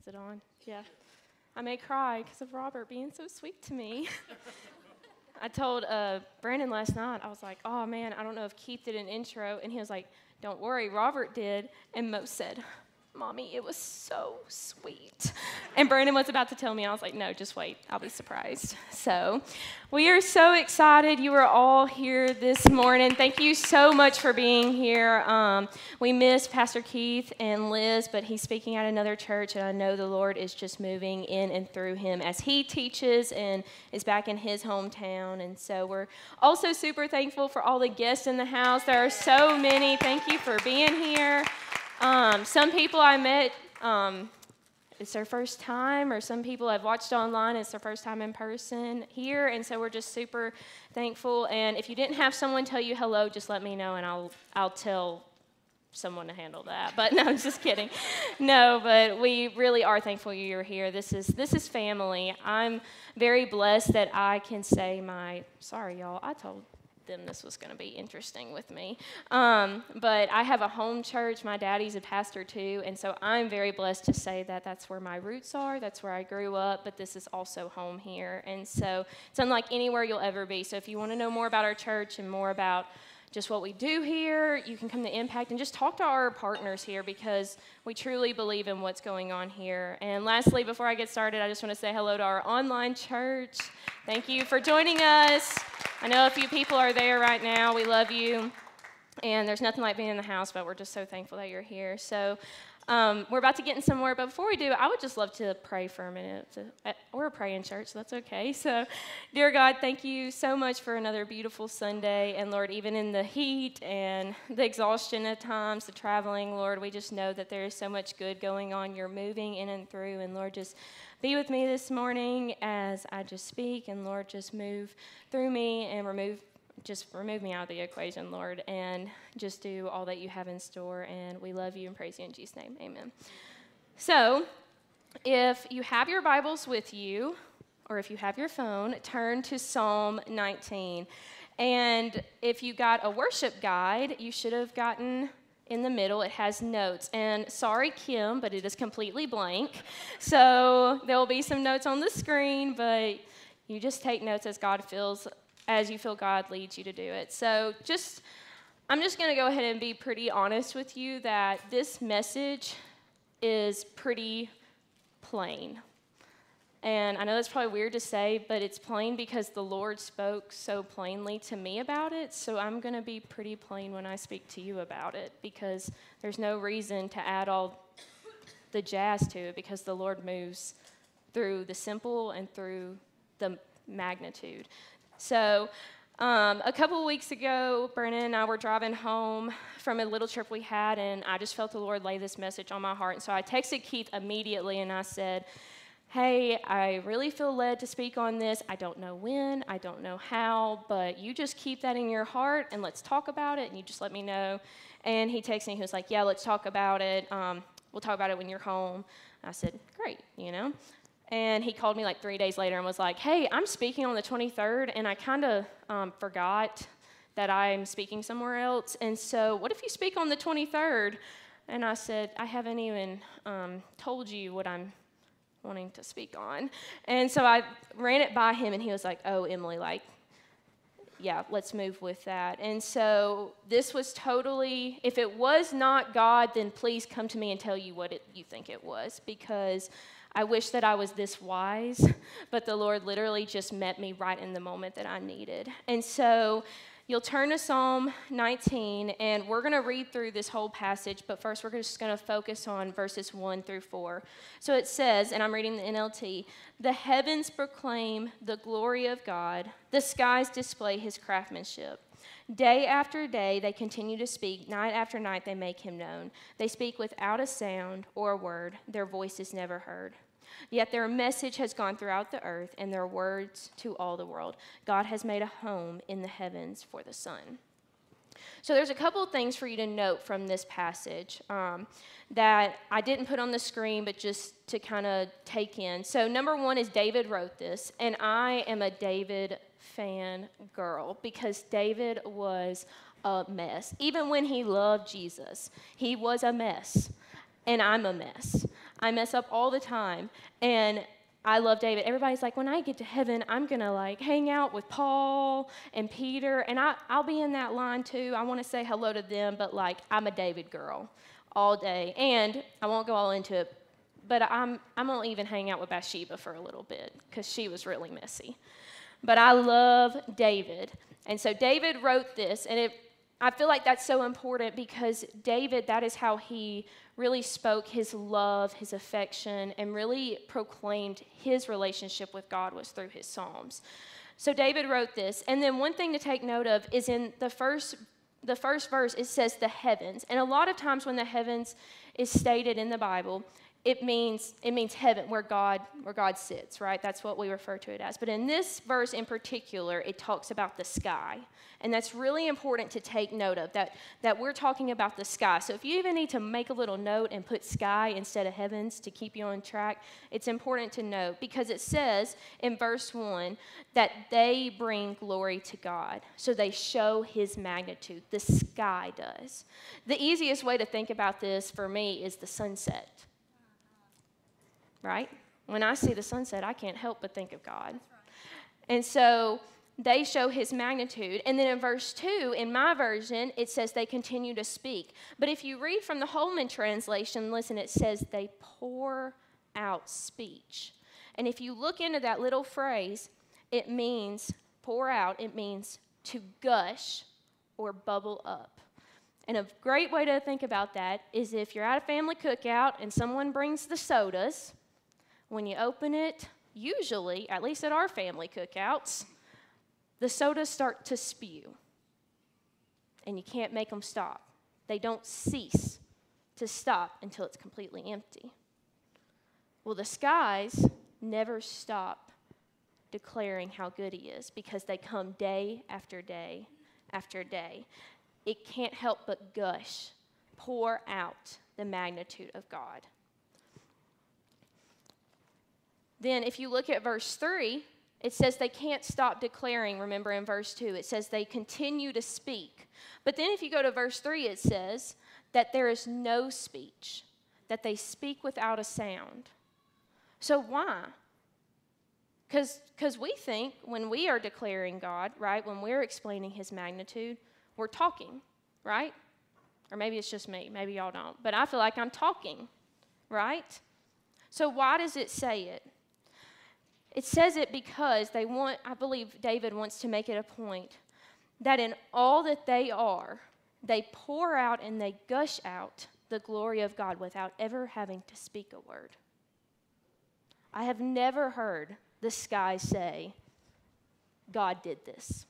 Is it on? Yeah. I may cry because of Robert being so sweet to me. I told Brandon last night, I was like, oh, man, I don't know if Keith did an intro. And he was like, don't worry, Robert did. And Mo said, Mommy, it was so sweet. And Brandon was about to tell me. I was like, no, just wait. I'll be surprised. So we are so excited you are all here this morning. Thank you so much for being here. We miss Pastor Keith and Liz, but he's speaking at another church, and I know the Lord is just moving in and through him as he teaches and is back in his hometown. And so we're also super thankful for all the guests in the house. There are so many. Thank you for being here. Some people I met, it's their first time, or some people I've watched online, it's their first time in person here, and so we're just super thankful. And if you didn't have someone tell you hello, just let me know, and I'll tell someone to handle that. But no, I'm just kidding. No, but we really are thankful you're here. This is family. I'm very blessed that I can say sorry, y'all, I told them this was going to be interesting with me. But I have a home church. My daddy's a pastor too, and so I'm very blessed to say that that's where my roots are. That's where I grew up, but this is also home here. And so it's unlike anywhere you'll ever be. So if you want to know more about our church and more about just what we do here, you can come to Impact and just talk to our partners here, because we truly believe in what's going on here. And lastly, before I get started, I just want to say hello to our online church. Thank you for joining us. I know a few people are there right now. We love you. And there's nothing like being in the house, but we're just so thankful that you're here. So we're about to get in some more, but before we do, I would just love to pray for a minute. We're a praying church, so that's okay. So, dear God, thank you so much for another beautiful Sunday. And Lord, even in the heat and the exhaustion at times, the traveling, Lord, we just know that there is so much good going on. You're moving in and through, and Lord, just be with me this morning as I just speak, and Lord, just move through me and remove me out of the equation, Lord, and just do all that you have in store. And we love you and praise you in Jesus' name. Amen. So if you have your Bibles with you, or if you have your phone, turn to Psalm 19. And if you got a worship guide, you should have gotten in the middle. It has notes. And sorry, Kim, but it is completely blank. So there will be some notes on the screen, but you just take notes as you feel God leads you to do it. So I'm just going to go ahead and be pretty honest with you that this message is pretty plain. And I know that's probably weird to say, but it's plain because the Lord spoke so plainly to me about it. So I'm going to be pretty plain when I speak to you about it, because there's no reason to add all the jazz to it, because the Lord moves through the simple and through the magnitude. So a couple of weeks ago, Brennan and I were driving home from a little trip we had, and I just felt the Lord lay this message on my heart. And so I texted Keith immediately, and I said, hey, I really feel led to speak on this. I don't know when, I don't know how, but you just keep that in your heart, and let's talk about it, and you just let me know. And he texted me, he was like, yeah, let's talk about it. We'll talk about it when you're home. I said, great, And he called me like 3 days later and was like, hey, I'm speaking on the 23rd, and I kind of forgot that I'm speaking somewhere else. And so what if you speak on the 23rd? And I said, I haven't even told you what I'm wanting to speak on. And so I ran it by him, and he was like, oh, Emily, yeah, let's move with that. And so this was totally, if it was not God, then please come to me and tell you what you think it was, because I wish that I was this wise, but the Lord literally just met me right in the moment that I needed. And so you'll turn to Psalm 19, and we're going to read through this whole passage, but first we're just going to focus on verses 1 through 4. So it says, and I'm reading the NLT, the heavens proclaim the glory of God, the skies display his craftsmanship. Day after day they continue to speak, night after night they make him known. They speak without a sound or a word, their voice is never heard. Yet their message has gone throughout the earth, and their words to all the world. God has made a home in the heavens for the sun. So there's a couple of things for you to note from this passage that I didn't put on the screen, but just to kind of take in. So number one is David wrote this, and I am a David fan girl, because David was a mess. Even when he loved Jesus, he was a mess. And I'm a mess. I mess up all the time. And I love David. Everybody's like, when I get to heaven, I'm going to like hang out with Paul and Peter, and I'll be in that line too. I want to say hello to them, but like I'm a David girl all day. And I won't go all into it, but I'm going to even hang out with Bathsheba for a little bit because she was really messy. But I love David. And so David wrote this, and I feel like that's so important because David, that is how he really spoke his love, his affection, and really proclaimed his relationship with God was through his Psalms. So David wrote this. And then one thing to take note of is in the first verse, it says the heavens. And a lot of times when the heavens is stated in the Bible, it means heaven, where God sits, right? That's what we refer to it as. But in this verse in particular, it talks about the sky. And that's really important to take note of, that we're talking about the sky. So if you even need to make a little note and put sky instead of heavens to keep you on track, it's important to note because it says in verse 1 that they bring glory to God. So they show his magnitude. The sky does. The easiest way to think about this for me is the sunset. Right? When I see the sunset, I can't help but think of God. And so they show his magnitude. And then in verse 2, in my version, it says they continue to speak. But if you read from the Holman translation, listen, it says they pour out speech. And if you look into that little phrase, it means pour out, it means to gush or bubble up. And a great way to think about that is if you're at a family cookout and someone brings the sodas, when you open it, usually, at least at our family cookouts, the sodas start to spew. And you can't make them stop. They don't cease to stop until it's completely empty. Well, the skies never stop declaring how good he is because they come day after day after day. It can't help but gush, pour out the magnitude of God. Then if you look at verse 3, it says they can't stop declaring. Remember in verse 2, it says they continue to speak. But then if you go to verse 3, it says that there is no speech, that they speak without a sound. So why? Because we think when we are declaring God, right, when we're explaining his magnitude, we're talking, right? Or maybe it's just me. Maybe y'all don't. But I feel like I'm talking, right? So why does it say it? It says it because I believe David wants to make it a point that in all that they are, they pour out and they gush out the glory of God without ever having to speak a word. I have never heard the sky say, God did this.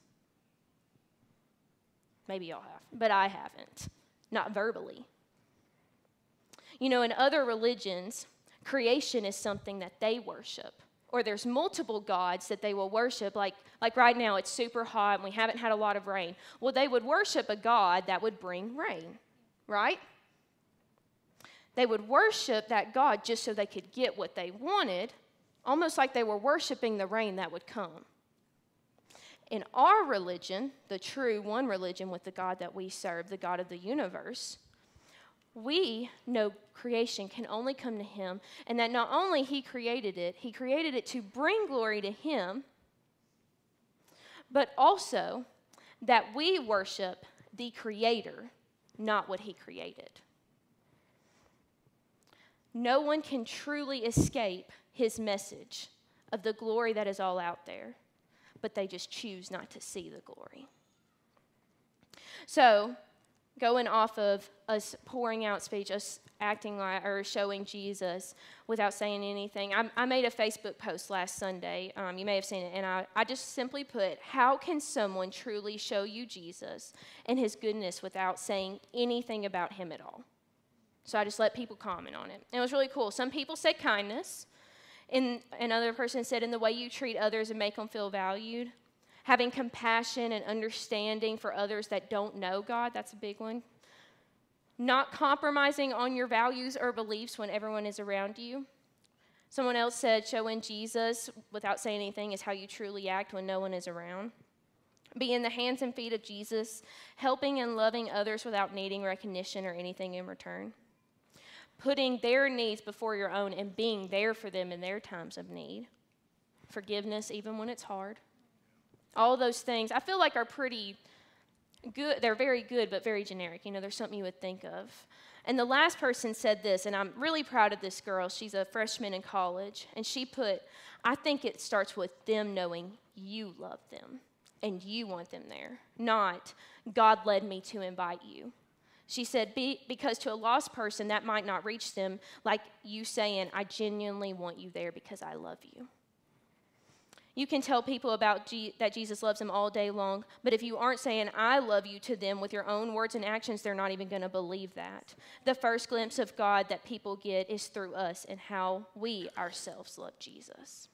Maybe y'all have, but I haven't, not verbally. You know, in other religions, creation is something that they worship. Or there's multiple gods that they will worship. Like right now, it's super hot and we haven't had a lot of rain. Well, they would worship a god that would bring rain, right? They would worship that god just so they could get what they wanted, almost like they were worshiping the rain that would come. In our religion, the true one religion with the God that we serve, the God of the universe, we know creation can only come to him, and that not only he created it to bring glory to him, but also that we worship the creator, not what he created. No one can truly escape his message of the glory that is all out there, but they just choose not to see the glory. So, going off of us pouring out speech, us acting like or showing Jesus without saying anything, I made a Facebook post last Sunday. You may have seen it, and I just simply put, how can someone truly show you Jesus and his goodness without saying anything about him at all? So I just let people comment on it. And it was really cool. Some people said kindness. And another person said in the way you treat others and make them feel valued. Having compassion and understanding for others that don't know God, that's a big one. Not compromising on your values or beliefs when everyone is around you. Someone else said showing Jesus without saying anything is how you truly act when no one is around. Being the hands and feet of Jesus, helping and loving others without needing recognition or anything in return. putting their needs before your own and being there for them in their times of need. Forgiveness, even when it's hard. All those things, I feel like are pretty good. They're very good, but very generic. There's something you would think of. And the last person said this, and I'm really proud of this girl. She's a freshman in college, and she put, I think it starts with them knowing you love them and you want them there, not God led me to invite you. She said, because to a lost person, that might not reach them like you saying, I genuinely want you there because I love you. You can tell people about that Jesus loves them all day long, but if you aren't saying, I love you to them with your own words and actions, they're not even going to believe that. The first glimpse of God that people get is through us and how we ourselves love Jesus.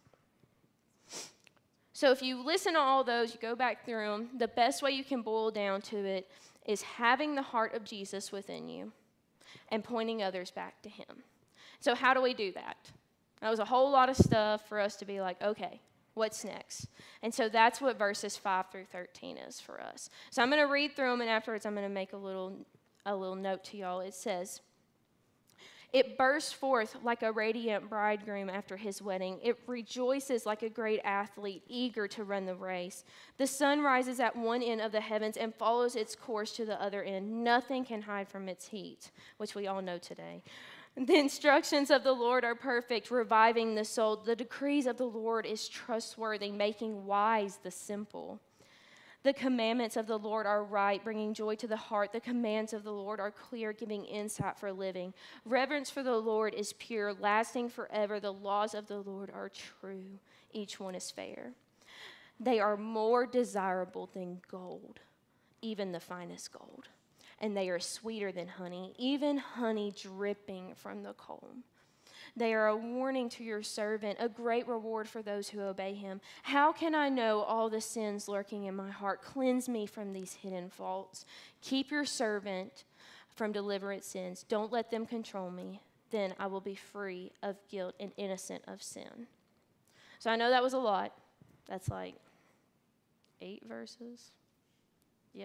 So if you listen to all those, you go back through them, the best way you can boil down to it is having the heart of Jesus within you and pointing others back to him. So how do we do that? That was a whole lot of stuff for us to be like, okay, what's next? And so that's what verses 5 through 13 is for us. So I'm going to read through them, and afterwards I'm going to make a little note to y'all. It says, it bursts forth like a radiant bridegroom after his wedding. It rejoices like a great athlete, eager to run the race. The sun rises at one end of the heavens and follows its course to the other end. Nothing can hide from its heat, which we all know today. The instructions of the Lord are perfect, reviving the soul. The decrees of the Lord is trustworthy, making wise the simple. The commandments of the Lord are right, bringing joy to the heart. The commands of the Lord are clear, giving insight for living. Reverence for the Lord is pure, lasting forever. The laws of the Lord are true. Each one is fair. They are more desirable than gold, even the finest gold. And they are sweeter than honey, even honey dripping from the comb. They are a warning to your servant, a great reward for those who obey him. How can I know all the sins lurking in my heart? Cleanse me from these hidden faults. Keep your servant from deliberate sins. Don't let them control me. Then I will be free of guilt and innocent of sin. So I know that was a lot. That's like 8 verses. Yeah.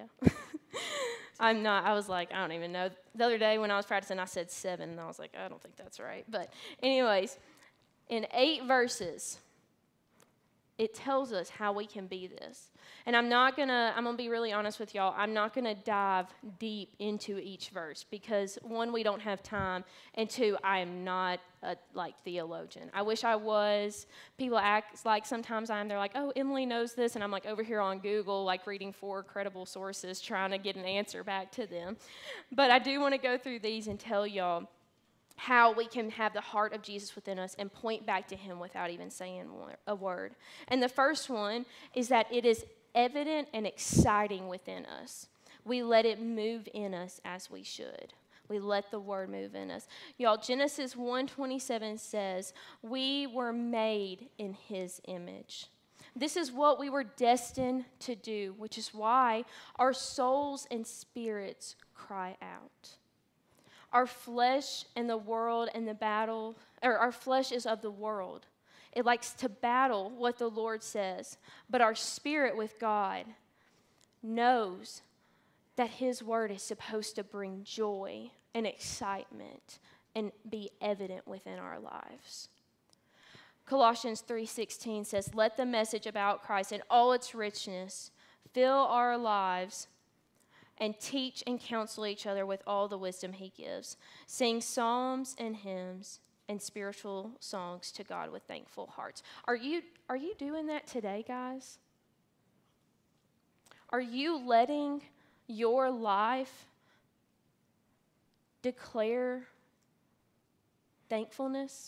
I was like, I don't even know. The other day when I was practicing, I said 7, and I was like, I don't think that's right. But anyways, in 8 verses, it tells us how we can be this. And I'm going to be really honest with y'all. I'm not going to dive deep into each verse because, 1, we don't have time, and 2, I am not a theologian. I wish I was. People act like sometimes I am. They're like, oh, Emily knows this, and I'm like over here on Google, reading 4 credible sources, trying to get an answer back to them. But I do want to go through these and tell y'all how we can have the heart of Jesus within us and point back to him without even saying a word. And the first one is that it is evident and exciting within us. We let it move in us as we should. We let the word move in us. Y'all, Genesis 1:27 says, we were made in his image. This is what we were destined to do, which is why our souls and spirits cry out. Our flesh and the world and the battle, or our flesh is of the world. It likes to battle what the Lord says. But our spirit with God knows that his word is supposed to bring joy and excitement and be evident within our lives. Colossians 3:16 says, let the message about Christ in all its richness fill our lives and teach and counsel each other with all the wisdom he gives. Sing psalms and hymns and spiritual songs to God with thankful hearts. Are you doing that today, guys? Are you letting your life declare thankfulness?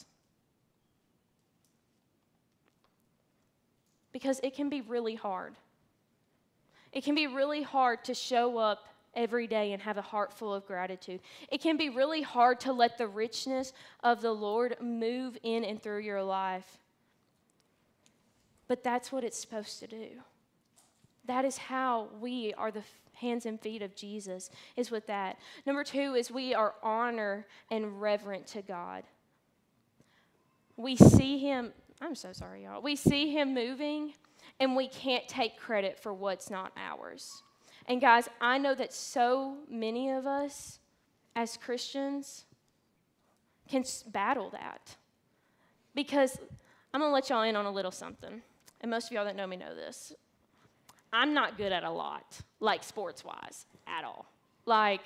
Because it can be really hard. It can be really hard to show up every day and have a heart full of gratitude. It can be really hard to let the richness of the Lord move in and through your life. But that's what it's supposed to do. That is how we are the hands and feet of Jesus, is with that. Number 2 is we are honor and reverent to God. We see him, I'm so sorry, y'all. We see him moving, and we can't take credit for what's not ours. And guys, I know that so many of us as Christians, can battle that. Because I'm going to let y'all in on a little something. And most of y'all that know me know this. I'm not good at a lot, like sports-wise, at all. Like,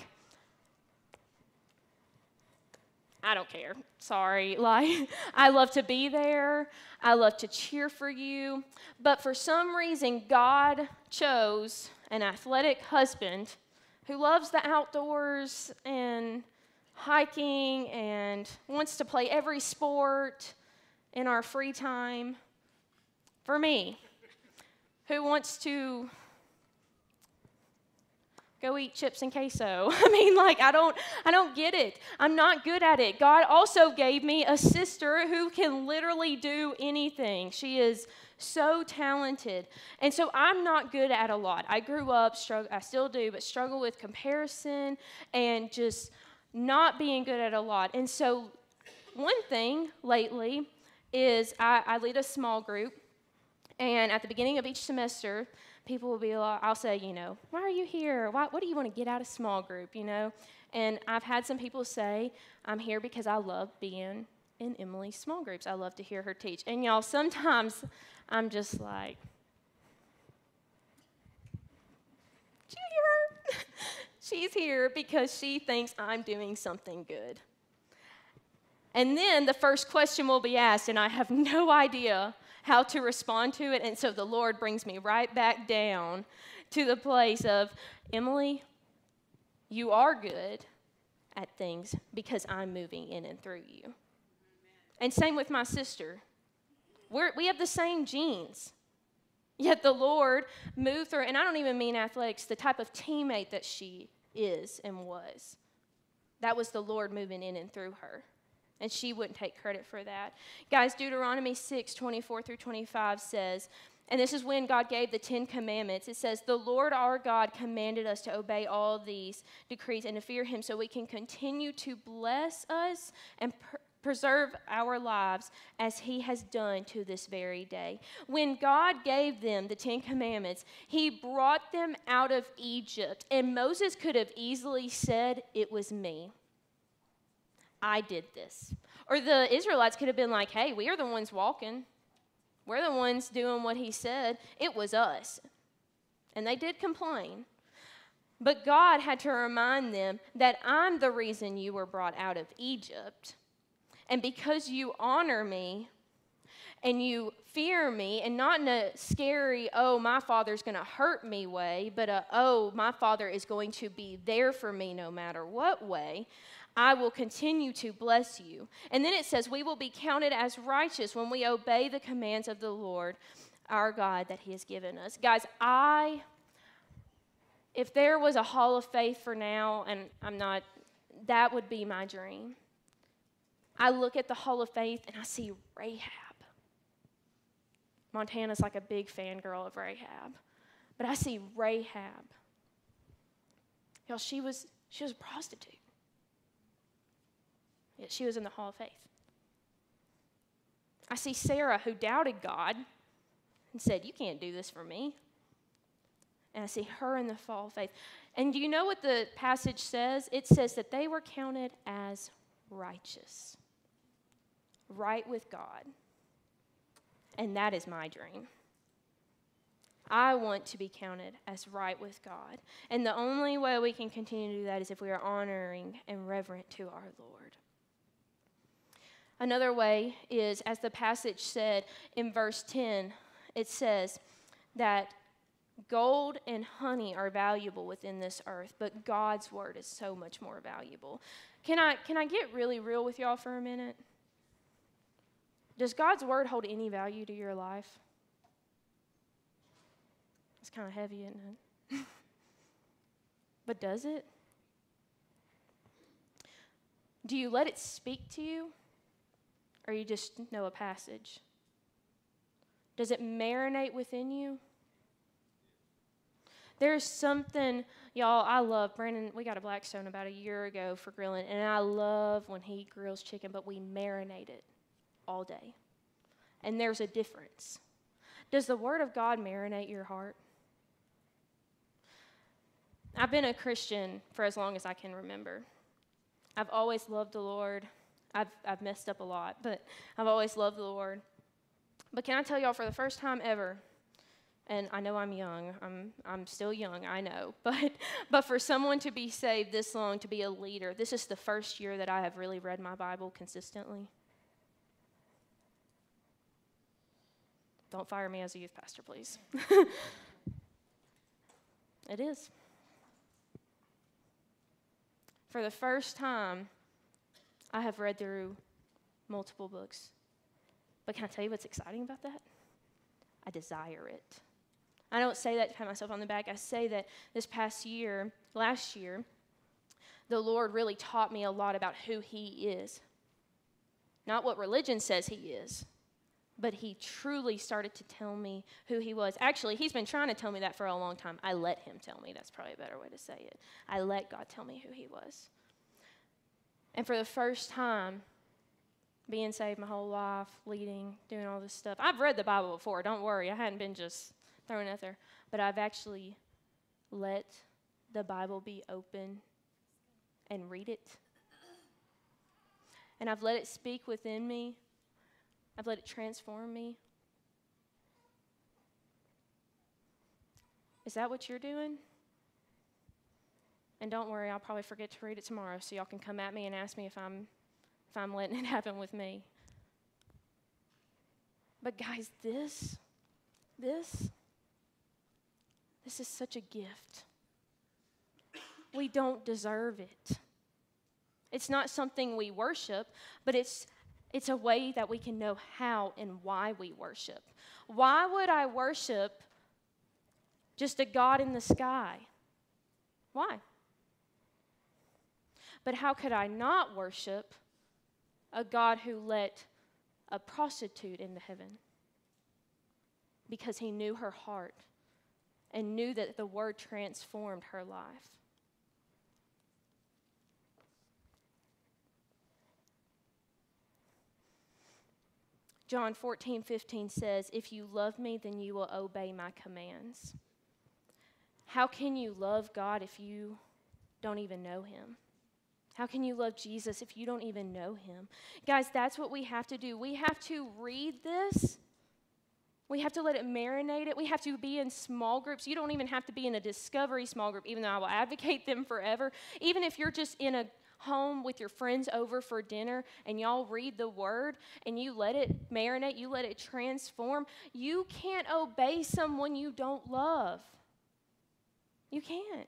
I don't care. Sorry. Like, I love to be there. I love to cheer for you. But for some reason, God chose an athletic husband who loves the outdoors and hiking and wants to play every sport in our free time. For me, who wants to go eat chips and queso. I mean, like, I don't get it. I'm not good at it. God also gave me a sister who can literally do anything. She is so talented. And so I'm not good at a lot. I grew up, I still do, but struggle with comparison and just not being good at a lot. And so one thing lately is I lead a small group. And at the beginning of each semester, people will be like, I'll say, why are you here? What do you want to get out of small group, And I've had some people say, I'm here because I love being in Emily's small groups. I love to hear her teach. And y'all, sometimes I'm just like, did you hear her? She's here because she thinks I'm doing something good. And then the first question will be asked, and I have no idea how to respond to it. And so the Lord brings me right back down to the place of, Emily, you are good at things because I'm moving in and through you. Amen. And same with my sister. We have the same genes. Yet the Lord moved through, and I don't even mean athletics, the type of teammate that she is and was. That was the Lord moving in and through her. And she wouldn't take credit for that. Guys, Deuteronomy 6:24-25 says, and this is when God gave the 10 Commandments. It says, the Lord our God commanded us to obey all these decrees and to fear him so we can continue to bless us and preserve our lives as he has done to this very day. When God gave them the 10 Commandments, he brought them out of Egypt. And Moses could have easily said, it was me. I did this. Or the Israelites could have been like, hey, we are the ones walking. We're the ones doing what he said. It was us. And they did complain. But God had to remind them that I'm the reason you were brought out of Egypt. And because you honor me and you fear me, and not in a scary, oh, my father's going to hurt me way, but oh, my father is going to be there for me no matter what way, I will continue to bless you. And then it says, we will be counted as righteous when we obey the commands of the Lord, our God, that he has given us. Guys, if there was a hall of faith for now, and I'm not, that would be my dream. I look at the hall of faith and I see Rahab. Montana's like a big fangirl of Rahab. But I see Rahab. Y'all, she was a prostitute. Yet she was in the hall of faith. I see Sarah, who doubted God and said, you can't do this for me. And I see her in the hall of faith. And do you know what the passage says? It says that they were counted as righteous. Right with God. And that is my dream. I want to be counted as right with God. And the only way we can continue to do that is if we are honoring and reverent to our Lord. Another way is, as the passage said in verse 10, it says that gold and honey are valuable within this earth, but God's word is so much more valuable. Can I get really real with y'all for a minute? Does God's word hold any value to your life? It's kind of heavy, isn't it? But does it? Do you let it speak to you? Or you just know a passage? Does it marinate within you? There's something, y'all, I love, Brandon, we got a Blackstone about a year ago for grilling, and I love when he grills chicken, but we marinate it all day. And there's a difference. Does the Word of God marinate your heart? I've been a Christian for as long as I can remember. I've always loved the Lord. I've messed up a lot, but I've always loved the Lord. But can I tell y'all, for the first time ever, and I know I'm young, I'm still young, I know, but for someone to be saved this long, to be a leader, this is the first year that I have really read my Bible consistently. Don't fire me as a youth pastor, please. It is. For the first time, I have read through multiple books. But can I tell you what's exciting about that? I desire it. I don't say that to pat myself on the back. I say that this last year, the Lord really taught me a lot about who He is. Not what religion says He is, but He truly started to tell me who He was. Actually, He's been trying to tell me that for a long time. I let Him tell me. That's probably a better way to say it. I let God tell me who He was. And for the first time, being saved my whole life, leading, doing all this stuff. I've read the Bible before, don't worry. I hadn't been just throwing it out there. But I've actually let the Bible be open and read it. And I've let it speak within me. I've let it transform me. Is that what you're doing? And don't worry, I'll probably forget to read it tomorrow, so y'all can come at me and ask me if I'm letting it happen with me. But guys, this is such a gift. We don't deserve it. It's not something we worship, but it's a way that we can know how and why we worship. Why would I worship just a God in the sky? Why? But how could I not worship a God who let a prostitute into heaven? Because He knew her heart and knew that the word transformed her life. John 14:15 says, "If you love me, then you will obey my commands." How can you love God if you don't even know Him? How can you love Jesus if you don't even know Him? Guys, that's what we have to do. We have to read this. We have to let it marinate it. We have to be in small groups. You don't even have to be in a discovery small group, even though I will advocate them forever. Even if you're just in a home with your friends over for dinner and y'all read the word and you let it marinate, you let it transform, you can't obey someone you don't love. You can't.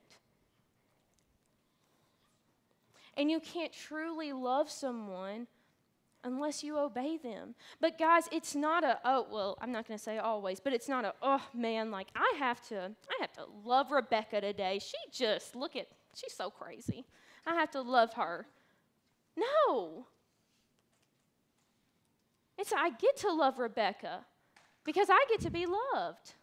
And you can't truly love someone unless you obey them. But guys, it's not I'm not going to say always, but it's not like I have to love Rebecca today. She's so crazy. I have to love her. No. I get to love Rebecca because I get to be loved.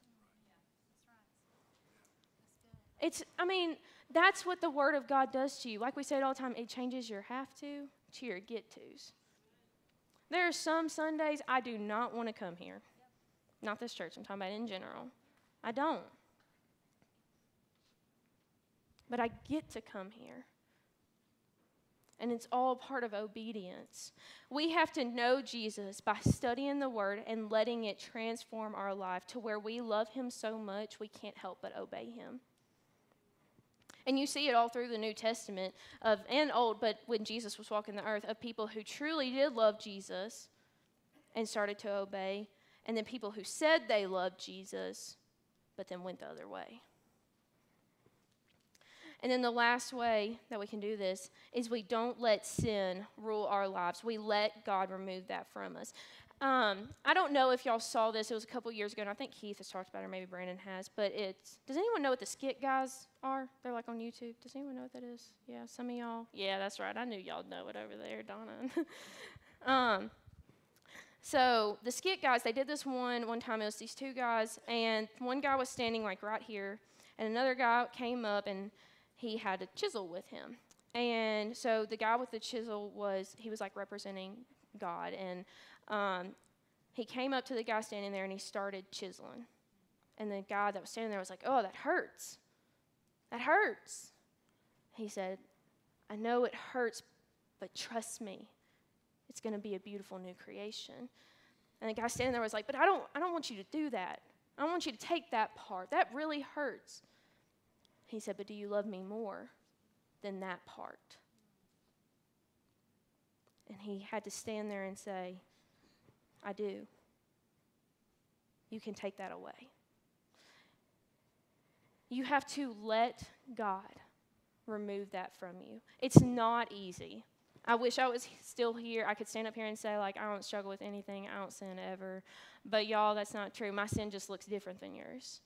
That's what the Word of God does to you. Like we say it all the time, it changes your have to your get tos. There are some Sundays I do not want to come here. Not this church, I'm talking about in general. I don't. But I get to come here. And it's all part of obedience. We have to know Jesus by studying the Word and letting it transform our life to where we love Him so much we can't help but obey Him. And you see it all through the New Testament and Old, but when Jesus was walking the earth, of people who truly did love Jesus and started to obey, and then people who said they loved Jesus, but then went the other way. And then the last way that we can do this is we don't let sin rule our lives. We let God remove that from us. I don't know if y'all saw this. It was a couple years ago, and I think Keith has talked about it, or maybe Brandon has. But does anyone know what the skit guys are? They're like on YouTube. Does anyone know what that is? Yeah, some of y'all. Yeah, that's right. I knew y'all know it over there, Donna. So the skit guys, they did this one time. It was these two guys, and one guy was standing like right here, and another guy came up, and he had a chisel with him. And so the guy with the chisel was like representing God, and he came up to the guy standing there and he started chiseling. And the guy that was standing there was like, "Oh, that hurts. That hurts." He said, "I know it hurts, but trust me. It's going to be a beautiful new creation. And the guy standing there was like, but I don't want you to do that. I don't want you to take that part. That really hurts. He said, but do you love me more than that part? And he had to stand there and say, I do. You can take that away. You have to let God remove that from you. It's not easy. I wish I was still here. I could stand up here and say, like, I don't struggle with anything. I don't sin ever. But y'all, that's not true. My sin just looks different than yours.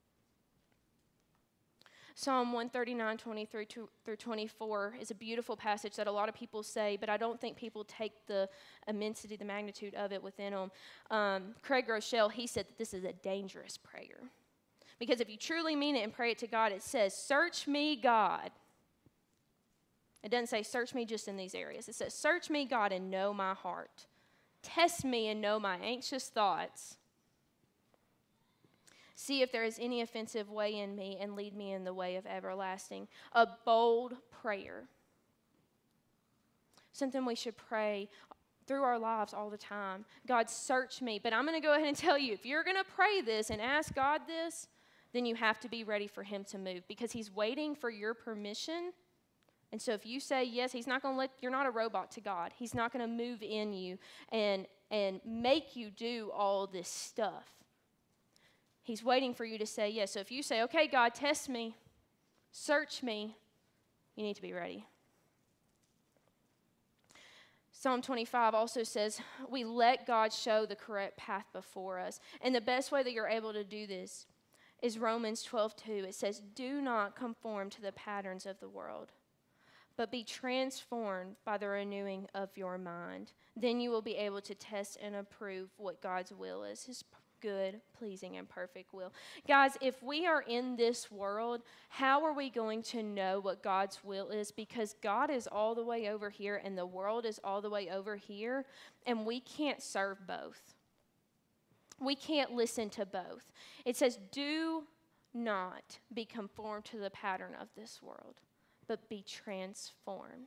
Psalm 139, 23 through 24 is a beautiful passage that a lot of people say, but I don't think people take the immensity, the magnitude of it within them. Craig Rochelle, he said that this is a dangerous prayer. Because if you truly mean it and pray it to God, it says, search me, God. It doesn't say, search me just in these areas. It says, search me, God, and know my heart. Test me and know my anxious thoughts. See if there is any offensive way in me and lead me in the way of everlasting. A bold prayer. Something we should pray through our lives all the time. God, search me. But I'm going to go ahead and tell you, if you're going to pray this and ask God this, then you have to be ready for him to move because he's waiting for your permission. And so if you say yes, he's not going to you're not a robot to God. He's not going to move in you and make you do all this stuff. He's waiting for you to say yes. So if you say, okay, God, test me, search me, you need to be ready. Psalm 25 also says, we let God show the correct path before us. And the best way that you're able to do this is Romans 12:2. It says, do not conform to the patterns of the world, but be transformed by the renewing of your mind. Then you will be able to test and approve what God's will is, his good, pleasing, and perfect will. Guys, if we are in this world, how are we going to know what God's will is? Because God is all the way over here and the world is all the way over here, and we can't serve both. We can't listen to both. It says, do not be conformed to the pattern of this world, but be transformed.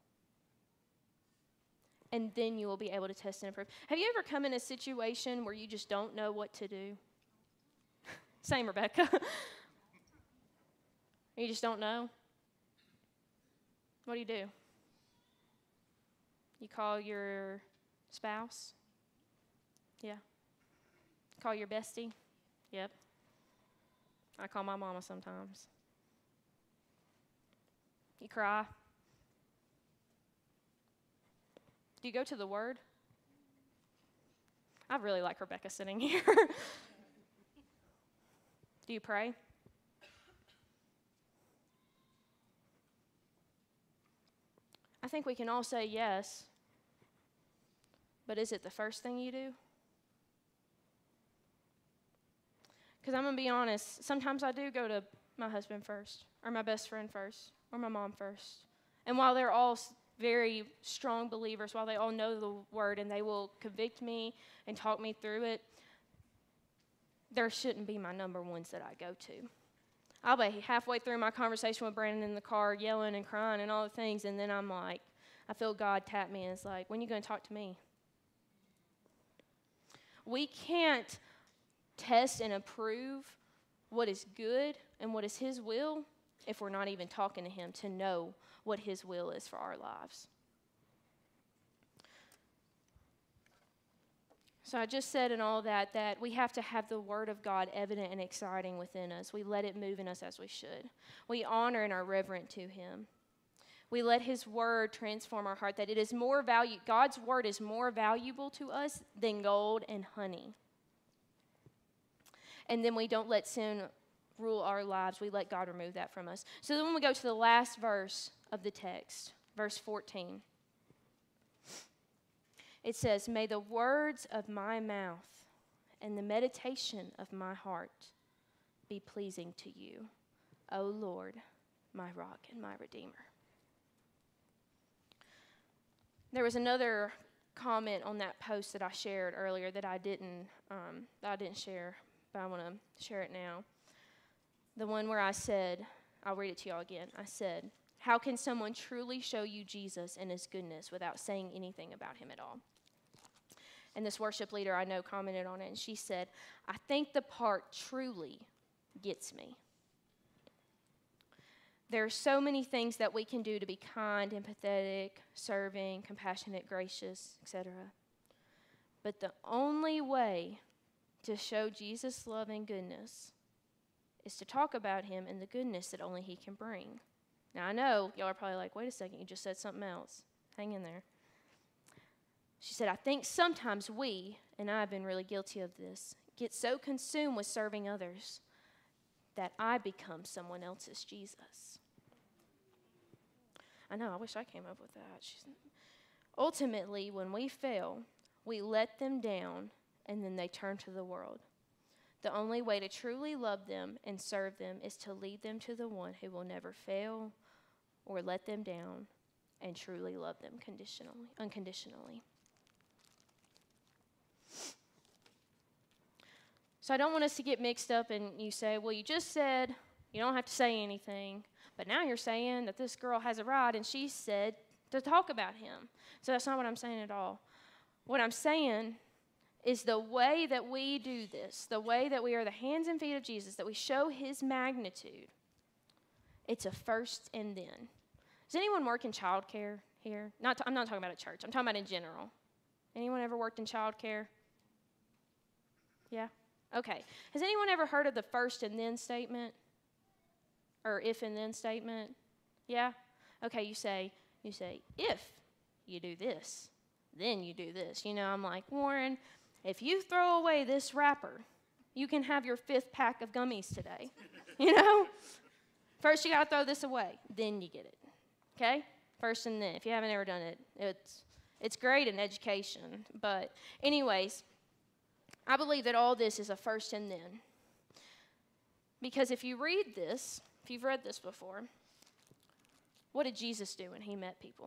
And then you will be able to test and approve. Have you ever come in a situation where you just don't know what to do? Same, Rebecca. You just don't know? What do? You call your spouse? Yeah. Call your bestie? Yep. I call my mama sometimes. You cry? Do you go to the Word? I really like Rebecca sitting here. Do you pray? I think we can all say yes, but is it the first thing you do? Because I'm going to be honest, sometimes I do go to my husband first, or my best friend first, or my mom first. And while they're all very strong believers, while they all know the Word and they will convict me and talk me through it, there shouldn't be my number ones that I go to. I'll be halfway through my conversation with Brandon in the car, yelling and crying and all the things, and then I'm like, I feel God tap me and it's like, when are you going to talk to me? We can't test and approve what is good and what is His will if we're not even talking to Him to know what His will is for our lives. So I just said in all that we have to have the Word of God evident and exciting within us. We let it move in us as we should. We honor and are reverent to Him. We let His Word transform our heart, that it is more value. God's Word is more valuable to us than gold and honey. And then we don't let sin rule our lives. We let God remove that from us. So then we go to the last verse of the text, verse 14. It says, may the words of my mouth and the meditation of my heart be pleasing to you, O Lord, my rock and my redeemer. There was another comment on that post that I shared earlier that I didn't share, but I want to share it now. The one where I said, I'll read it to y'all again. I said, How can someone truly show you Jesus and his goodness without saying anything about him at all? And this worship leader I know commented on it, and she said, I think the part truly gets me. There are so many things that we can do to be kind, empathetic, serving, compassionate, gracious, etc. But the only way to show Jesus' love and goodness is to talk about him and the goodness that only he can bring. Now, I know y'all are probably like, wait a second, you just said something else. Hang in there. She said, I think sometimes we, and I've been really guilty of this, get so consumed with serving others that I become someone else's Jesus. I know, I wish I came up with that. Ultimately, when we fail, we let them down, and then they turn to the world. The only way to truly love them and serve them is to lead them to the one who will never fail or let them down and truly love them unconditionally. So I don't want us to get mixed up and you say, well, you just said you don't have to say anything, but now you're saying that this girl has a right and she said to talk about him. So that's not what I'm saying at all. What I'm saying is the way that we do this, the way that we are the hands and feet of Jesus, that we show his magnitude, it's a first and then. Does anyone work in childcare here? I'm not talking about at church. I'm talking about in general. Anyone ever worked in childcare? Yeah? Okay. Has anyone ever heard of the first and then statement? Or if and then statement? Yeah? Okay, you say, if you do this, then you do this. You know, I'm like, Warren, if you throw away this wrapper, you can have your 5th pack of gummies today. You know? First you got to throw this away, then you get it. Okay? First and then. If you haven't ever done it, it's great in education. But anyways, I believe that all this is a first and then. Because if you read this, if you've read this before, what did Jesus do when he met people?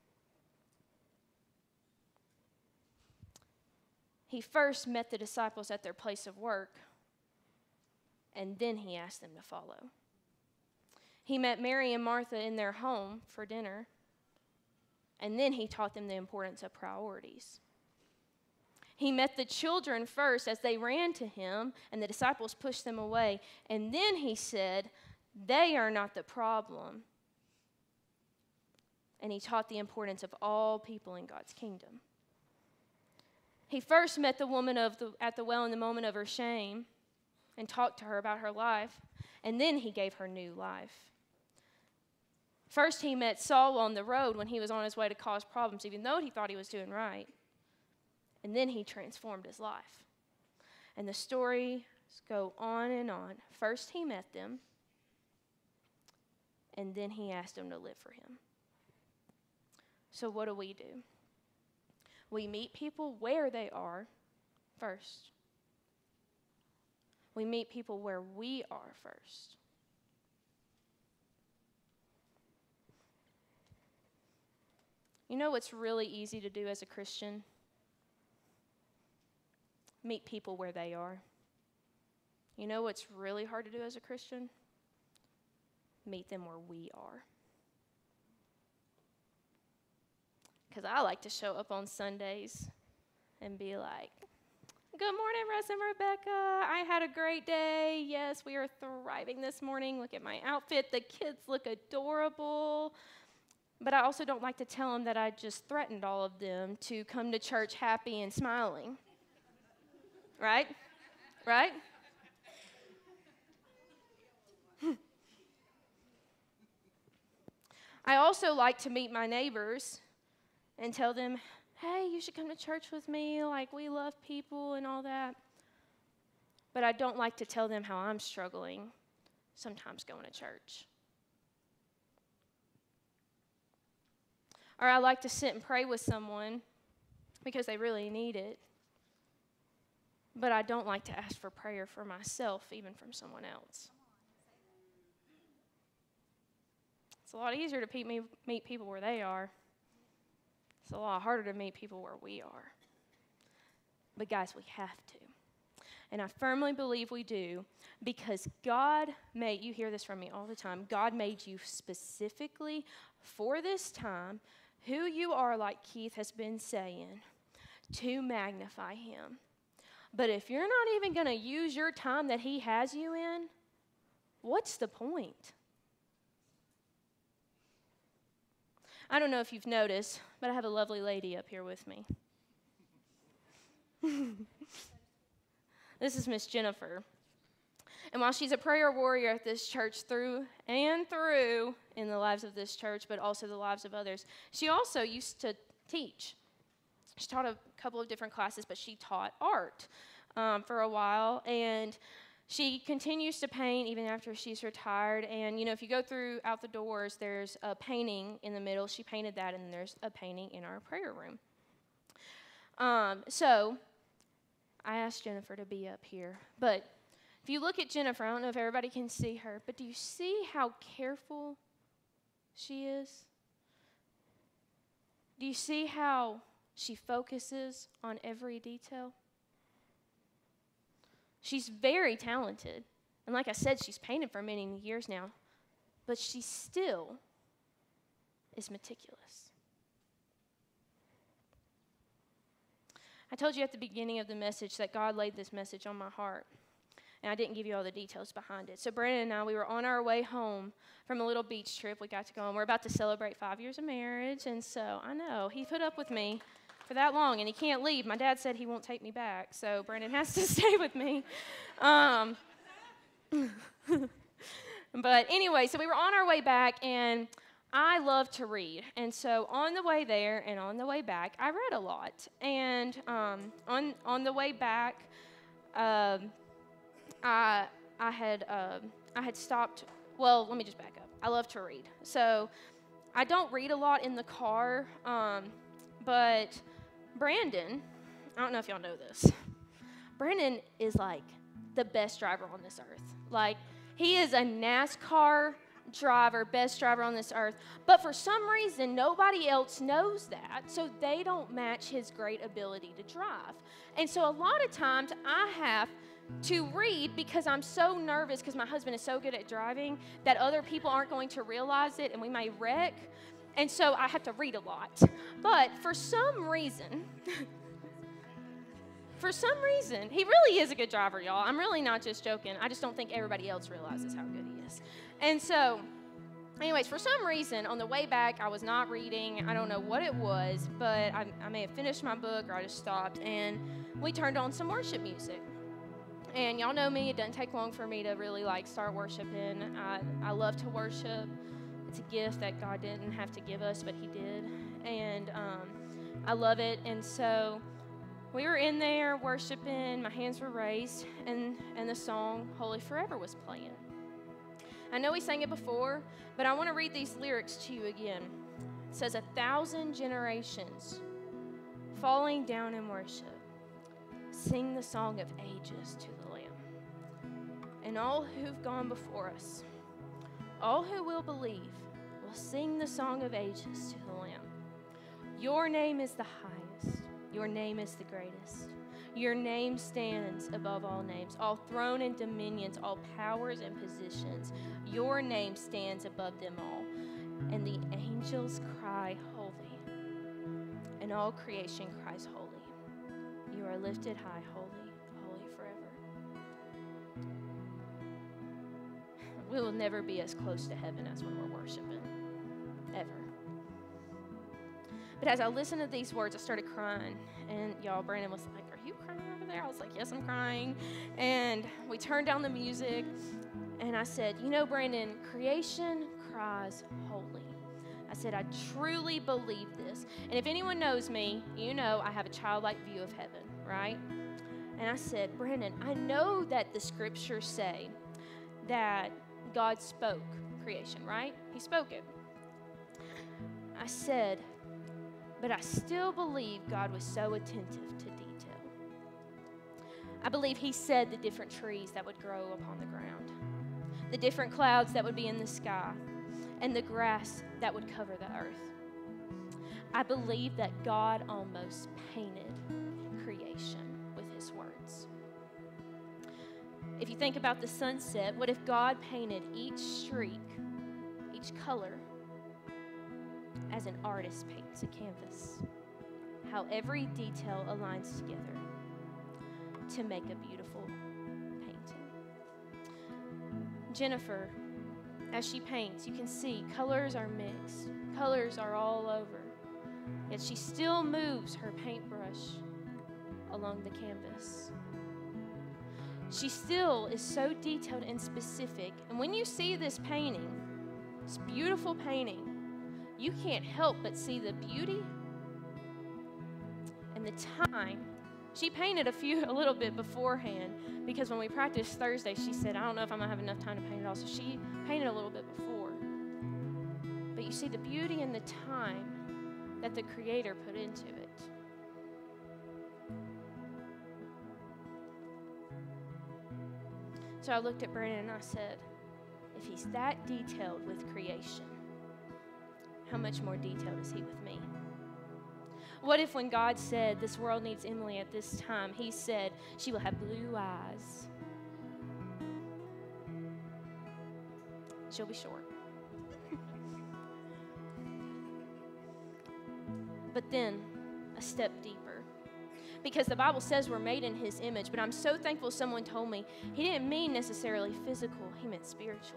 He first met the disciples at their place of work, and then he asked them to follow. He met Mary and Martha in their home for dinner, and then he taught them the importance of priorities. He met the children first as they ran to him, and the disciples pushed them away, and then he said, they are not the problem. And he taught the importance of all people in God's kingdom. He first met the woman at the well in the moment of her shame and talked to her about her life, and then he gave her new life. First, he met Saul on the road when he was on his way to cause problems, even though he thought he was doing right. And then he transformed his life. And the stories go on and on. First, he met them, and then he asked them to live for him. So what do? We meet people where they are first. We meet people where we are first. You know what's really easy to do as a Christian? Meet people where they are. You know what's really hard to do as a Christian? Meet them where we are. Because I like to show up on Sundays and be like, good morning, Russ and Rebecca. I had a great day. Yes, we are thriving this morning. Look at my outfit. The kids look adorable. But I also don't like to tell them that I just threatened all of them to come to church happy and smiling. Right? Right? I also like to meet my neighbors and tell them, hey, you should come to church with me. Like, we love people and all that. But I don't like to tell them how I'm struggling sometimes going to church. Or I like to sit and pray with someone because they really need it. But I don't like to ask for prayer for myself, even from someone else. It's a lot easier to meet people where they are. It's a lot harder to meet people where we are. But guys, we have to. And I firmly believe we do because God made, you hear this from me all the time, God made you specifically for this time, who you are, like Keith has been saying, to magnify him. But if you're not even going to use your time that he has you in, what's the point? I don't know if you've noticed, but I have a lovely lady up here with me. This is Miss Jennifer. And while she's a prayer warrior at this church through and through in the lives of this church, but also the lives of others, she also used to teach. She taught a couple of different classes, but she taught art for a while. And she continues to paint even after she's retired. And, you know, if you go through out the doors, there's a painting in the middle. She painted that, and there's a painting in our prayer room. So I asked Jennifer to be up here. But if you look at Jennifer, I don't know if everybody can see her, but do you see how careful she is? Do you see how she focuses on every detail? She's very talented. And like I said, she's painted for many years now. But she still is meticulous. I told you at the beginning of the message that God laid this message on my heart. And I didn't give you all the details behind it. So Brandon and I, we were on our way home from a little beach trip we got to go on. We're about to celebrate 5 years of marriage. And so I know, he put up with me for that long, and he can't leave. My dad said he won't take me back, so Brandon has to stay with me. But anyway, so we were on our way back, and I love to read. And so on the way there and on the way back, I read a lot. And on the way back, I had stopped. Well, let me just back up. I love to read. So I don't read a lot in the car, but Brandon, I don't know if y'all know this, Brandon is like the best driver on this earth. Like, he is a NASCAR driver, best driver on this earth. But for some reason, nobody else knows that, so they don't match his great ability to drive. And so a lot of times I have to read because I'm so nervous because my husband is so good at driving that other people aren't going to realize it and we may wreck. And so I have to read a lot. But for some reason, he really is a good driver, y'all. I'm really not just joking. I just don't think everybody else realizes how good he is. And so, anyways, for some reason, on the way back, I was not reading. I don't know what it was, but I may have finished my book or I just stopped. And we turned on some worship music. And y'all know me. It doesn't take long for me to really, start worshiping. I love to worship. It's a gift that God didn't have to give us, but he did. And I love it. And so we were in there worshiping. My hands were raised. And the song Holy Forever was playing. I know we sang it before, but I want to read these lyrics to you again. It says, 1,000 generations falling down in worship sing the song of ages to the Lamb. And all who've gone before us, all who will believe, will sing the song of ages to the Lamb. Your name is the highest. Your name is the greatest. Your name stands above all names, all throne and dominions, all powers and positions. Your name stands above them all. And the angels cry, holy. And all creation cries, holy. You are lifted high, holy, holy forever. We will never be as close to heaven as when we're worshiping, ever. But as I listened to these words, I started crying. And y'all, Brandon was like, are you crying over there? I was like, yes, I'm crying. And we turned down the music. And I said, you know, Brandon, creation cries holy. I said, I truly believe this. And if anyone knows me, you know I have a childlike view of heaven, right? And I said, Brandon, I know that the scriptures say that God spoke creation, right? He spoke it. I said, but I still believe God was so attentive to detail. I believe he said the different trees that would grow upon the ground, the different clouds that would be in the sky, and the grass that would cover the earth. I believe that God almost painted creation with his words. if you think about the sunset, what if God painted each streak, each color, as an artist paints a canvas? How every detail aligns together to make a beautiful painting. Jennifer, as she paints, you can see colors are mixed. Colors are all over. Yet she still moves her paintbrush along the canvas. She still is so detailed and specific. And when you see this painting, this beautiful painting, you can't help but see the beauty and the time. She painted a little bit beforehand, because when we practiced Thursday, she said, I don't know if I'm going to have enough time to paint it all. So she painted a little bit before. But you see the beauty and the time that the Creator put into it. So I looked at Brandon and I said, if he's that detailed with creation, how much more detailed is he with me? What if when God said this world needs Emily at this time, he said she will have blue eyes. She'll be short. But then a step deeper. Because the Bible says we're made in his image, but I'm so thankful someone told me he didn't mean necessarily physical, he meant spiritual.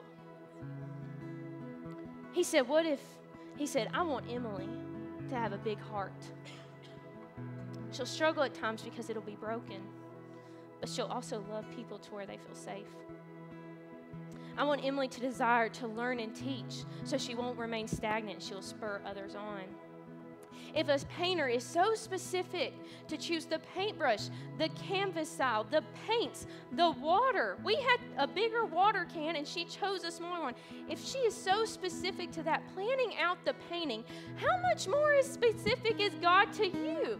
He said, I want Emily to have a big heart. She'll struggle at times because it'll be broken, but she'll also love people to where they feel safe. I want Emily to desire to learn and teach so she won't remain stagnant. She'll spur others on. If a painter is so specific to choose the paintbrush, the canvas style, the paints, the water. We had a bigger water can and she chose a smaller one. If she is so specific to that, planning out the painting, how much more specific is God to you?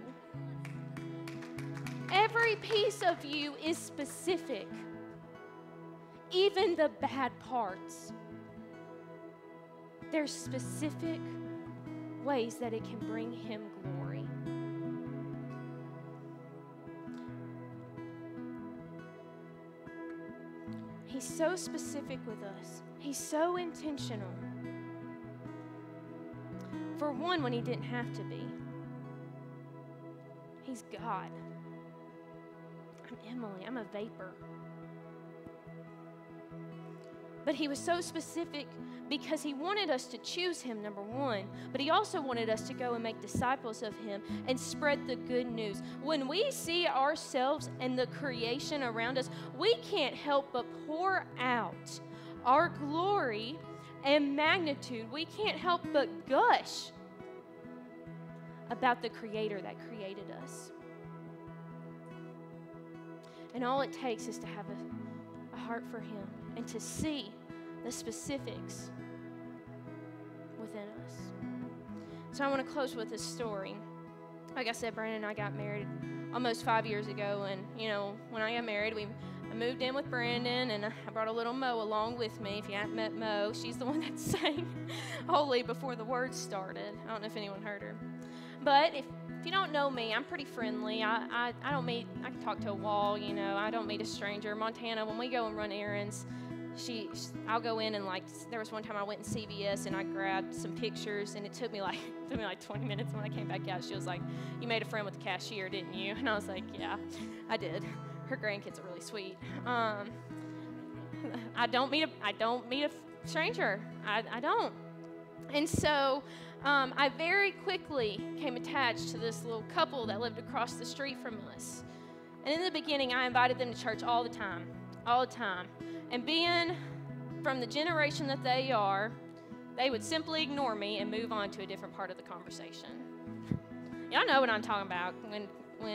Every piece of you is specific. Even the bad parts. There's specific ways that it can bring him glory. He's so specific with us. He's so intentional. For one, when he didn't have to be. He's God. I'm Emily. I'm a vapor. But he was so specific because he wanted us to choose him, number one, but he also wanted us to go and make disciples of him and spread the good news. When we see ourselves and the creation around us, we can't help but pour out our glory and magnitude. We can't help but gush about the Creator that created us. And all it takes is to have a heart for him and to see the specifics within us. So I want to close with this story. Like I said, Brandon and I got married almost 5 years ago, and when I got married, I moved in with Brandon, and I brought a little Mo along with me. If you haven't met Mo, she's the one that sang Holy before the words started. I don't know if anyone heard her. But if you don't know me, I'm pretty friendly. I can talk to a wall, I don't meet a stranger. Montana, when we go and run errands, I'll go in and there was one time I went in CVS and I grabbed some pictures, and it took me like 20 minutes. When I came back out, she was like, "You made a friend with the cashier, didn't you?" And I was like, "Yeah, I did. Her grandkids are really sweet." I don't meet a stranger. I don't. And so I very quickly came attached to this little couple that lived across the street from us. And in the beginning, I invited them to church all the time. And being from the generation that they are, they would simply ignore me and move on to a different part of the conversation. Y'all know what I'm talking about. When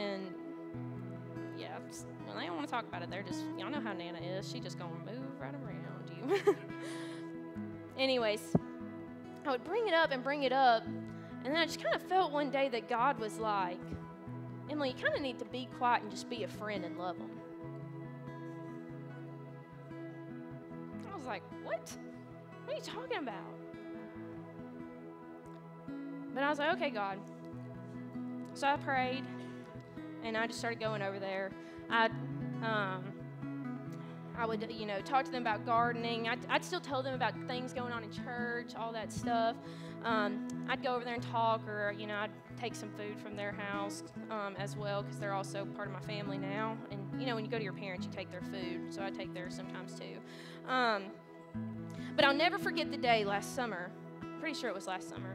they don't want to talk about it, y'all know how Nana is. She just gonna move right around you. Anyways, I would bring it up, and then I just kind of felt one day that God was like, "Emily, you kind of need to be quiet and just be a friend and love them." I was like, "What? What are you talking about?" But I was like, "Okay, God." So I prayed, and I just started going over there. I would, talk to them about gardening. I'd still tell them about things going on in church, all that stuff. I'd go over there and talk, or, I'd take some food from their house as well, because they're also part of my family now. And, when you go to your parents, you take their food, so I take theirs sometimes too. But I'll never forget the day last summer. I'm pretty sure it was last summer.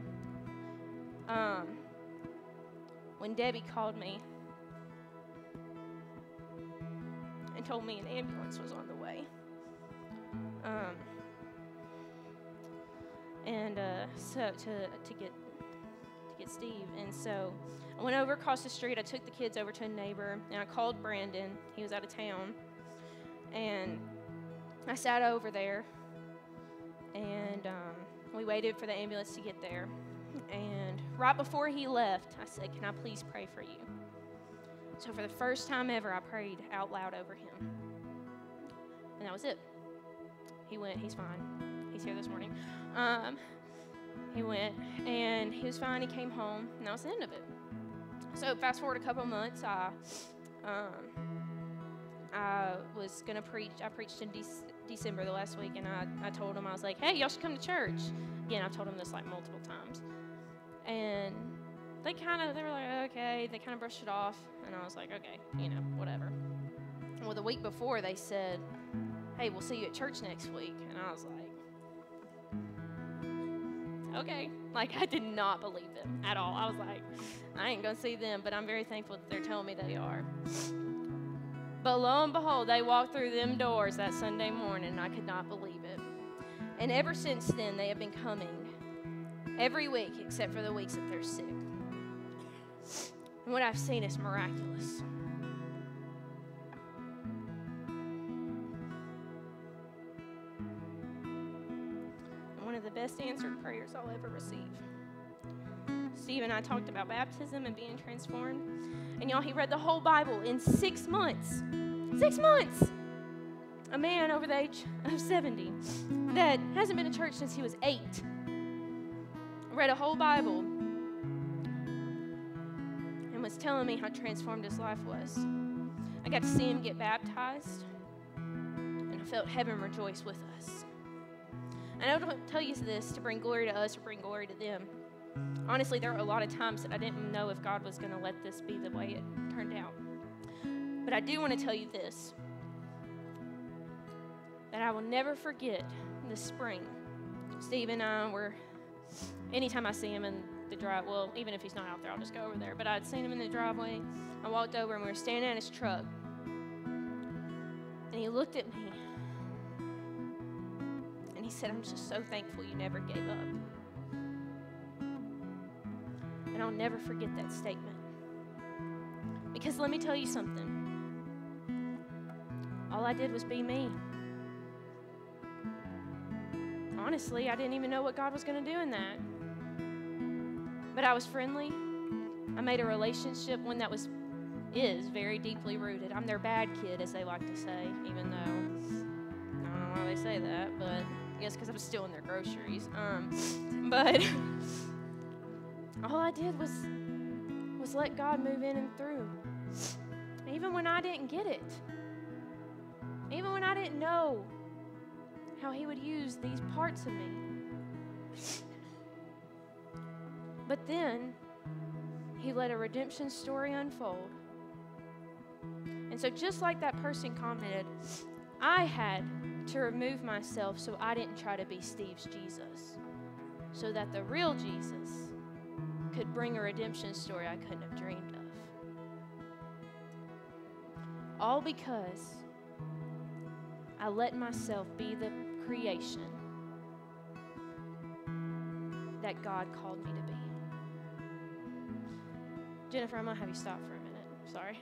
When Debbie called me and told me an ambulance was on the way. So to get Steve. And so I went over across the street. I took the kids over to a neighbor, and I called Brandon. He was out of town. And I sat over there, and we waited for the ambulance to get there. And right before he left, I said, "Can I please pray for you?" So for the first time ever, I prayed out loud over him. And that was it. He went. He's fine. He's here this morning. He went, and he was fine. He came home, and that was the end of it. So fast forward a couple of months, I was going to preach. I preached in December the last week, and I told them, I was like, "Hey, y'all should come to church." Again, I've told them this like multiple times. And they were like, okay. They kind of brushed it off, and I was like, okay, whatever. Well, the week before, they said, "Hey, we'll see you at church next week." And I was like, okay. Like, I did not believe them at all. I was like, I ain't going to see them, but I'm very thankful that they're telling me they are. But lo and behold, they walked through them doors that Sunday morning, and I could not believe it. And ever since then, they have been coming every week except for the weeks that they're sick. And what I've seen is miraculous. And one of the best answered prayers I'll ever receive. Steve and I talked about baptism and being transformed. And y'all, he read the whole Bible in 6 months. 6 months! A man over the age of 70 that hasn't been to church since he was 8. Read a whole Bible and was telling me how transformed his life was. I got to see him get baptized, and I felt heaven rejoice with us. And I don't tell you this to bring glory to us or bring glory to them. Honestly, there were a lot of times that I didn't know if God was going to let this be the way it turned out. But I do want to tell you this, that I will never forget the spring. Steve and I were, anytime I see him in the driveway, well, even if he's not out there, I'll just go over there. But I'd seen him in the driveway. I walked over, and we were standing at his truck. And he looked at me, and he said, "I'm just so thankful you never gave up." And I'll never forget that statement. Because let me tell you something. All I did was be me. Honestly, I didn't even know what God was going to do in that. But I was friendly. I made a relationship, one that is very deeply rooted. I'm their bad kid, as they like to say, even though I don't know why they say that, but I guess because I'm stealing their groceries. But all I did was let God move in and through. Even when I didn't get it. Even when I didn't know how he would use these parts of me. But then he let a redemption story unfold. And so just like that person commented, I had to remove myself so I didn't try to be Steve's Jesus. So that the real Jesus could bring a redemption story I couldn't have dreamed of. All because I let myself be the creation that God called me to be. Jennifer, I'm going to have you stop for a minute. Sorry.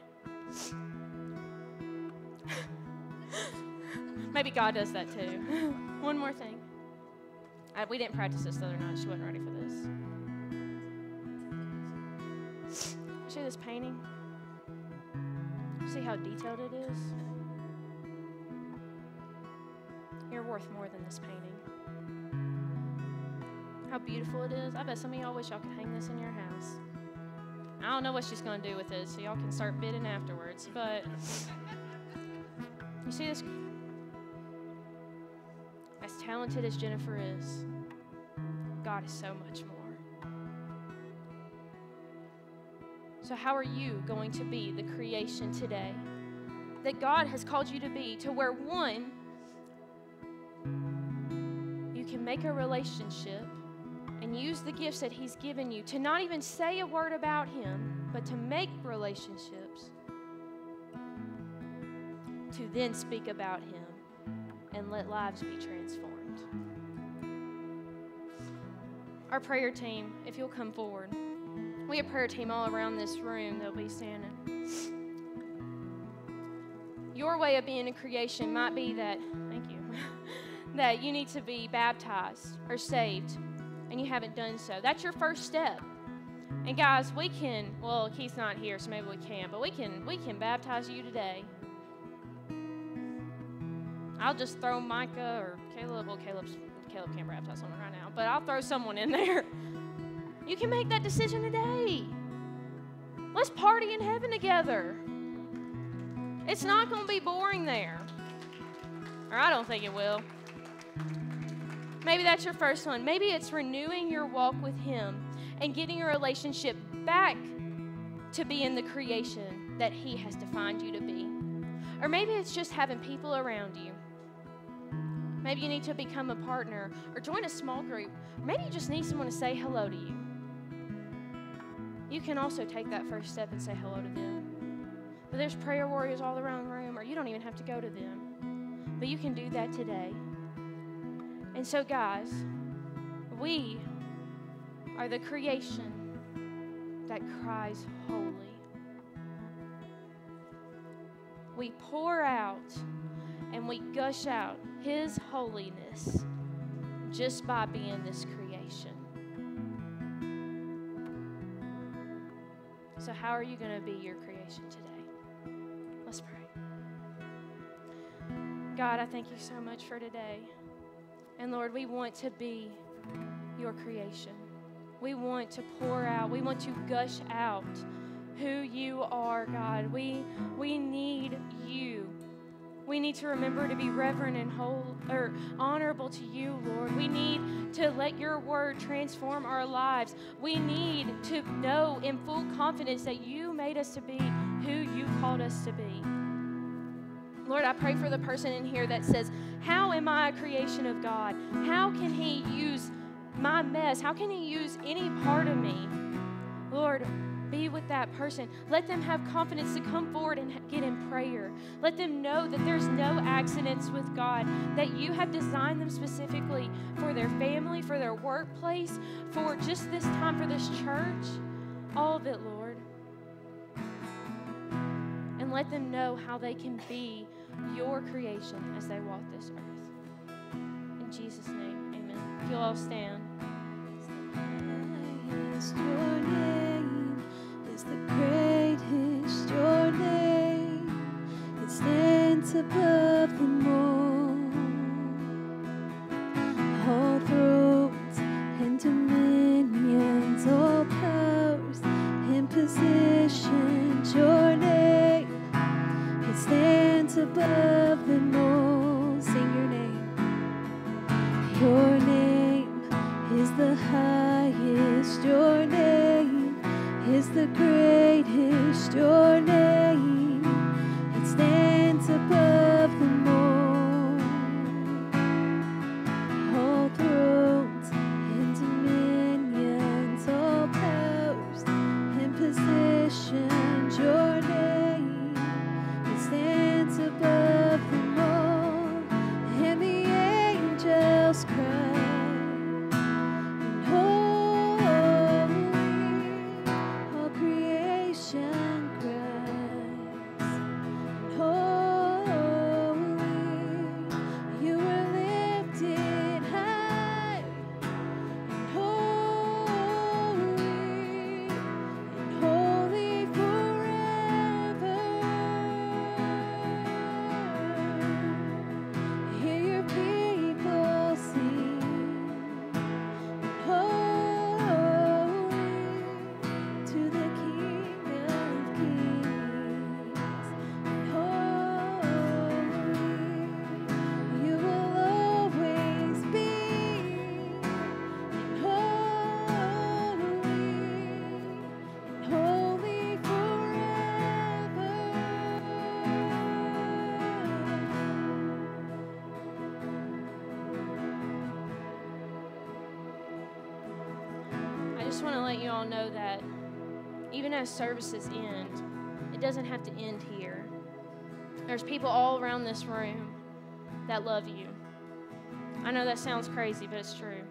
Maybe God does that too. One more thing. We didn't practice this the other night. She wasn't ready for this. See this painting? See how detailed it is? You're worth more than this painting. How beautiful it is. I bet some of y'all wish y'all could hang this in your house. I don't know what she's going to do with it, so y'all can start bidding afterwards. But you see this As talented as Jennifer is, God is so much more. So how are you going to be the creation today that God has called you to be, to where, one, you can make a relationship and use the gifts that He's given you to not even say a word about Him, but to make relationships, to then speak about Him and let lives be transformed. Our prayer team, if you'll come forward. We have a prayer team all around this room. They'll be standing. Your way of being a creation might be that, thank you, that you need to be baptized or saved, and you haven't done so. That's your first step. And guys, we can, well, Keith's not here, so maybe we can, but we can baptize you today. I'll just throw Micah or Caleb. Well, Caleb can't baptize someone right now, but I'll throw someone in there. You can make that decision today. Let's party in heaven together. It's not going to be boring there. Or I don't think it will. Maybe that's your first one. Maybe it's renewing your walk with Him and getting your relationship back to being the creation that He has defined you to be. Or maybe it's just having people around you. Maybe you need to become a partner or join a small group. Or maybe you just need someone to say hello to you. You can also take that first step and say hello to them. But there's prayer warriors all around the room, or you don't even have to go to them. But you can do that today. And so, guys, we are the creation that cries holy. We pour out and we gush out His holiness just by being this creation. So how are you going to be your creation today? Let's pray. God, I thank you so much for today. And Lord, we want to be your creation. We want to pour out. We want to gush out who you are, God. We need you. We need to remember to be reverent and honorable to you, Lord. We need to let your word transform our lives. We need to know in full confidence that you made us to be who you called us to be. Lord, I pray for the person in here that says, how am I a creation of God? How can He use my mess? How can He use any part of me? Lord, be with that person. Let them have confidence to come forward and get in prayer. Let them know that there's no accidents with God, that you have designed them specifically for their family, for their workplace, for just this time, for this church. All of it, Lord. And let them know how they can be your creation as they walk this earth. In Jesus' name, amen. If you'll all stand. Your name is the greatest. Your name, it stands above them all. All thrones and dominions, all powers and positions. Your name, it stands above them all. Sing your name. Your name is the highest. Your name is the greatest. Your name, it stands above them all. All thrones and dominions, all powers and positions. Your name, it stands above them all. And the angels cry. All creation cries. just want to let you all know that even as services end, it doesn't have to end here. There's people all around this room that love you. I know that sounds crazy, but it's true.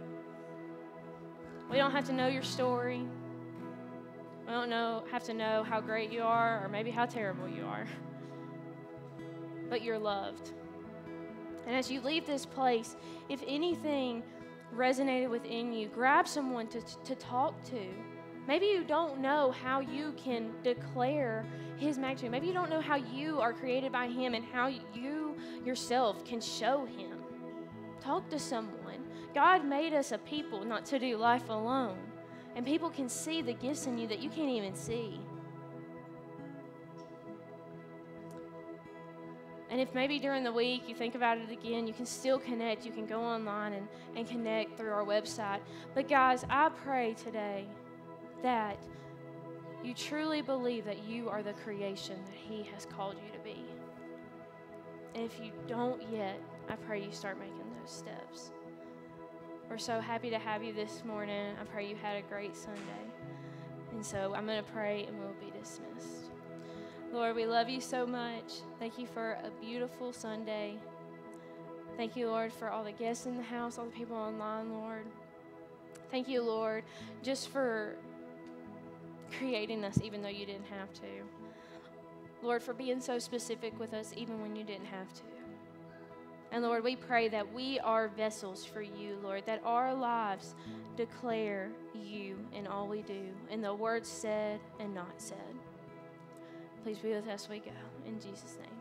We don't have to know your story. We don't have to know how great you are or maybe how terrible you are. But you're loved. And as you leave this place, if anything resonated within you, grab someone to talk to. Maybe you don't know how you can declare His magnitude. Maybe you don't know how you are created by Him and how you yourself can show Him. Talk to someone. God made us a people not to do life alone. And people can see the gifts in you that you can't even see. And if maybe during the week you think about it again, you can still connect. You can go online and connect through our website. But guys, I pray today that you truly believe that you are the creation that He has called you to be. And if you don't yet, I pray you start making those steps. We're so happy to have you this morning. I pray you had a great Sunday. And so I'm going to pray and we'll be dismissed. Lord, we love you so much. Thank you for a beautiful Sunday. Thank you, Lord, for all the guests in the house, all the people online, Lord. Thank you, Lord, just for creating us even though you didn't have to. Lord, for being so specific with us even when you didn't have to. And Lord, we pray that we are vessels for you, Lord, that our lives declare you in all we do, in the words said and not said. Please be with us as we go. In Jesus' name.